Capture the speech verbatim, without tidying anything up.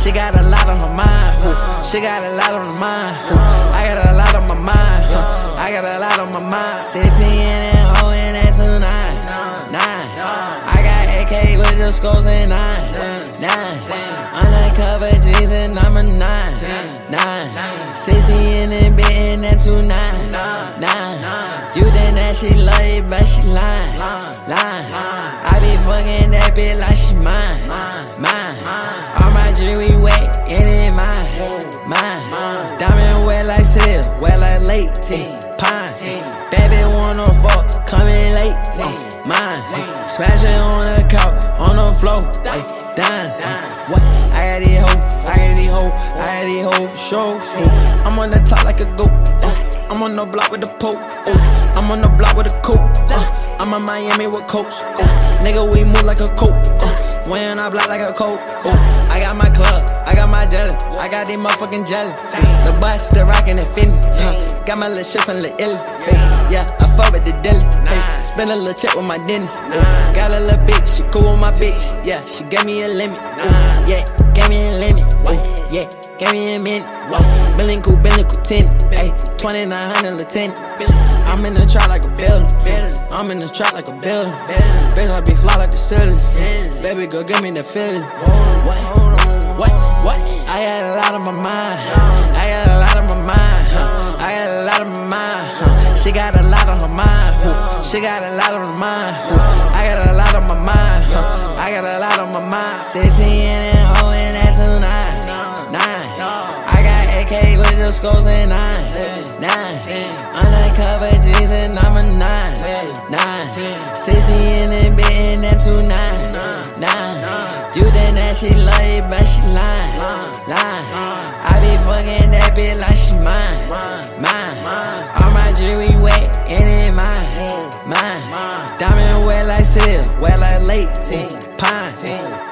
She got a lot on her mind. Ooh. She got a lot on her mind. Ooh. I got a lot on my mind. Huh. I got a lot on my mind. sixteen and O and that two nine. Nine. I got A K with the scores and nine. Nine. Undercover G's and I'm a nine. Nine. sixteen and bit and that two nine. Nine. You think that she love you, but she lying. Lying. I be fucking that bitch like she mine. Mine. All my jewelry wet and it mine. Mine. Diamond wet like silk, wet like late. Pine. Baby wanna fuck, coming late. Mine. Smashing on the couch, on the floor. Dine. What? I got these hoes, I got these hoes, I got these hoes for sure. I'm on the top like a goat. I'm on the block with the poke. I'm on the block with a coat. I'm in Miami with coats. Nigga, we move like a coat. When I block like a coat. I got my club, I got my jelly, I got these motherfucking jelly. The bus still rockin' and fitting. Got my little shit from Lil Illy. Yeah, I fuck with the dilly. Spend a little check with my dentist. Got a little bitch, she cool with my bitch. Yeah, she gave me a limit. Yeah, gave me a limit. Yeah, gave me a minute. Billing cool, billing cool, ten. Ay, twenty-nine hundred lieutenant. I'm in the trap like a building. I'm in the trap like a building. Bitch, I be fly like the ceiling. Baby girl, give me the feeling. What? What? What? I got a lot on my mind. I got a lot on my mind. I got a lot on my mind. She got a lot on her mind. She got a lot on her mind. I got a lot on my mind. I got a lot on my mind. sixteen and O and that two nine. Nine. I got A K with the scores and nine. Nine. Undercover G's and I'm a nine. Nine. sixteen and bit and that two nine. Nine. You think that she love you, but she lying. Lying. I be fucking that bitch like she mine. Mine. All my jewelry wet and it mine. Mine. Diamond wet like silk, wet like late. Pine.